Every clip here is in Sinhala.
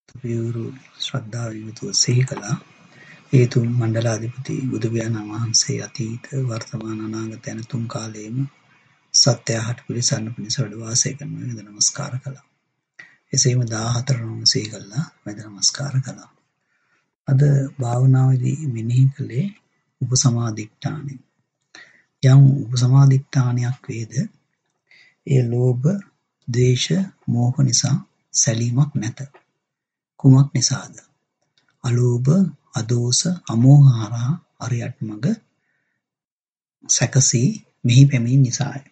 පියවරු ශ්‍රද්ධාවෙන් යුතුව සිහි කළා. ඒ තුන් මණ්ඩලාධිපති බුදුපියාණන් වහන්සේ අතීත වර්තමාන අනාගත යන තුන් කාලයේම සත්‍ය හට පිළිසරණ පිණිස වැඩ වාසය කරන වැඳ නමස්කාර කළා. එසේම 14 නම සිහි කළා වැඳ නමස්කාර කළා. අද භාවනාවේදී මෙනෙහි කළේ උපසමාදිට්ඨානෙ. යම් උපසමාදිට්ඨානයක් වේද ඒ ලෝභ, ද්වේෂ, මෝහ නිසා සැලීමක් නැත. කුමක් නිසාද? අලෝභ, අදෝස, අමෝහ හරහා අරියත් මඟ සැකසී මෙහි පැමිණි නිසාය.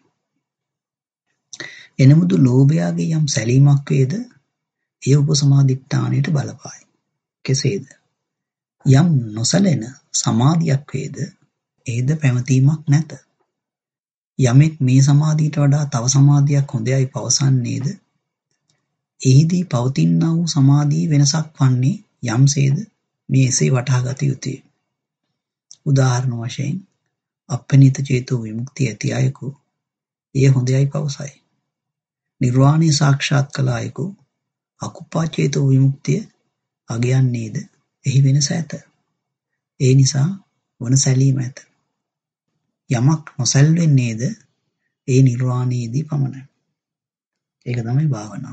එනමුදු ලෝභයාගේ යම් සැලීමක් වේද ඒ උපසමාදිට්ඨානයට බලපායි. කෙසේද? යම් නොසැලෙන සමාධියක් වේද ඒද පැවතීමක් නැත. යමෙක් මේ සමාධියට වඩා තව සමාධියක් හොඳයයි පවසන්නේද එහිදී පවතිනා වූ සමාධියේ වෙනසක් වන්නේ යම්සේද මේ එසේ වටහා ගත යුතුය. උදාහරණ වශයෙන් අප්පනිත චේතෝ විමුක්තිය ඇති අයෙකු එය හොඳයයි පවසයි. නිර්වාණය සාක්ෂාත් කළ අයෙකු අකුප්පා චේතෝ විමුක්තිය අගයන්නේද එහි වෙනස ඇත. ඒ නිසා වන සැලීම ඇත. යමක් නොසැල්වෙන්නේද ඒ නිර්වාණයේදී පමණයි. ඒක තමයි භාවනාව.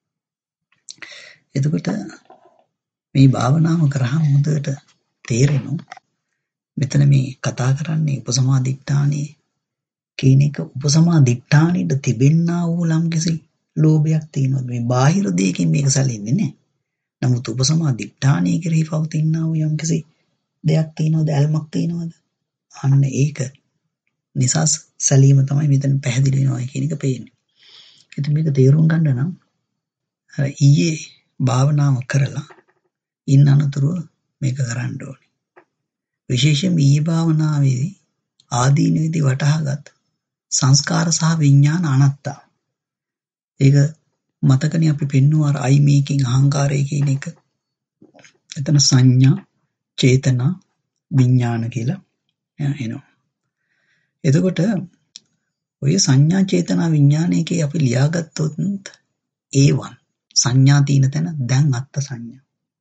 එතකොට මේ භාවනාව කරාම හොඳට තේරෙනවා මෙතන මේ කතා කරන්නේ උපසමාදිට්ඨානේ කියන එක. උපසමාදිට්ඨානෙට තිබෙන්නා වූ ලම්කිසි ලෝභයක් තියෙනවා. මේ බාහිර දෙයකින් මේක සැලෙන්නේ නැහැ. නමුත් උපසමාදිට්ඨානේ කෙරෙහි පවතිනා වූ යම්කිසි දෙයක් තියෙනවද, ඇල්මක් තියෙනවද? අන්න ඒක නිසා සැලීම තමයි මෙතන පැහැදිලි වෙනවා කියන එක පේන්නේ. ඉතින් මේක තේරුම් ගන්න නම් ඊයේ භාවනාව කරලා ඉන්න අනතුරුව මේක කරන්න ඕනේ. විශේෂයෙන් ඊයේ භාවනාවේදී ආදීනවේදී වටහාගත් සංස්කාර සහ විඥාන අනාත්තා. ඒක මතකනේ අපි පෙන්නුවා අර අයි මේකින් අහංකාරය කියන එක. එතන සංඥා, චේතනා, විඥාන කියලා එනවා. එතකොට ඔය සංඥා, චේතනා, විඥානයේ අපි ලියාගත්තොත් A1 සංඥා තියෙන තැන දැන් අත්ත සංඥා.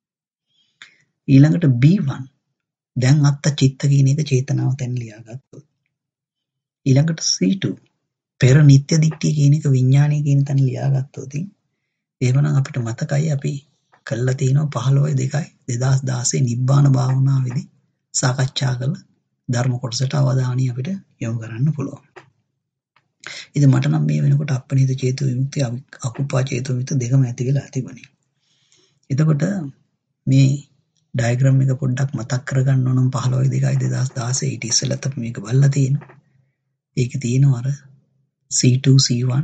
ඊළඟට B1 දැන් අත්ත චිත්ත කියන එක චේතනාව තැන ලියාගත්තොත්. ඊළඟට C2 පෙර නිත්‍ය දිට්ඨිය කියන එක විඥානය කියන තැන ලියාගත්තොත් එහෙමනම් අපිට මතකයි අපි කළා තියෙනවා 15/2/2016 නිබ්බාන භාවනාවේදී සාකච්ඡා කළ ධර්ම කොටසට අවධානය අපිට යොමු කරන්න පුළුවන්. ඉතින් මට නම් මේ වෙනකොට අප්පනිත චේතෝ විමුක්තිය, අකුප්පා චේතෝ විමුක්තිය දෙකම ඇති වෙලා තිබුණේ. එතකොට මේ ඩයග්‍රෑම් එක පොඩ්ඩක් මතක් කරගන්න ඕනම් 15/2/2016 ඊට ඉස්සෙල්ලත් අපි මේක බලලා තියෙනවා. ඒකේ තියෙනවා අර C2 C1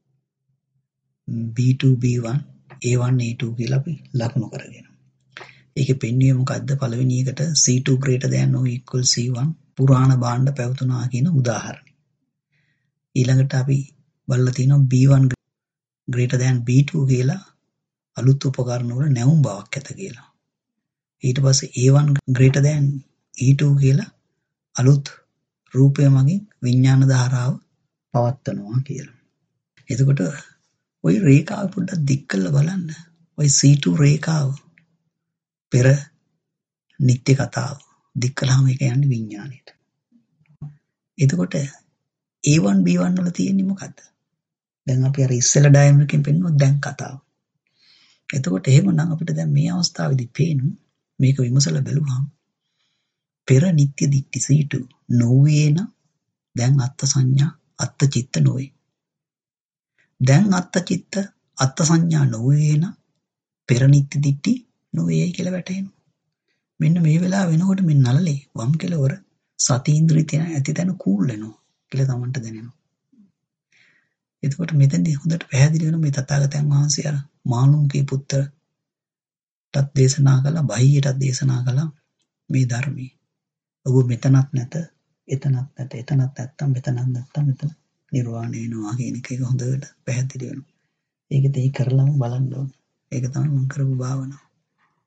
B2 B1 A1 A2 කියලා අපි ලකුණු කරගෙන. ඒකේ පෙන්වුවේ මොකද්ද? පළවෙනි එකට C2 greater than or equal C1 පුරාණ භාණ්ඩ පැවතුනා කියන උදාහරණය. ඊළඟට අපි බලලා තියෙනවා B1 greater than B2 කියලා අලුත් උපකරණ වල නැවුම් බවක් ඇත කියලා. ඊට පස්සේ A1 greater than E2 කියලා අලුත් රූපය මගින් විඥාන ධාරාව පවත්වනවා කියලා. එතකොට ওই රේඛාව පොඩ්ඩක් දික් කරලා බලන්න. ওই C2 රේඛාව පෙර නිත්‍ය කතාව දික් කළාම ඒක යන්නේ විඥාණයට. එතකොට A1 B1 වල තියෙන්නේ මොකද්ද? දැන් අපි අර ඉස්සෙල්ලා ඩයග්‍රෑම් එකකින් පෙන්නුවා දැන් කතාව. එතකොට එහෙමනම් අපිට දැන් මේ අවස්ථාවේදී පේනවා මේක විමසලා බැලුවාම පෙර නිත්‍ය දිට්ඨි C2 නොවේ නම් දැන් අත්ත් සංඥා අත්ත් චිත්ත නොවේ. දැන් අත්ත් චිත්ත අත්ත් සංඥා නොවේ නම් පෙර නිත්‍ය දිට්ඨි නොවේයි කියලා වැටහෙනවා. මෙන්න මේ වෙලාව වෙනකොට මේ නළලේ වම් කෙළවර සති ඉන්ද්‍රිය තියෙන ඇති තැන කූල් වෙනවා කියලා තමන්ට දැනෙනවා. එතකොට මෙතෙන්දී හොඳට පැහැදිලි වෙනවා මේ තථාගතයන් වහන්සේ අර මාළුන්ගේ පුත්‍රටත් දේශනා කළා, බහියටත් දේශනා කළා මේ ධර්මයේ. ඔබ මෙතනත් නැත, එතනත් නැත, එතනත් නැත්තම් මෙතනත් නැත්තම් මෙතන නිර්වාණය වෙනවා කියන එක හොඳට පැහැදිලි වෙනවා. ඒක දෙයි කරලම බලන්න ඕනේ. ඒක තමයි මම කරපු භාවනාව.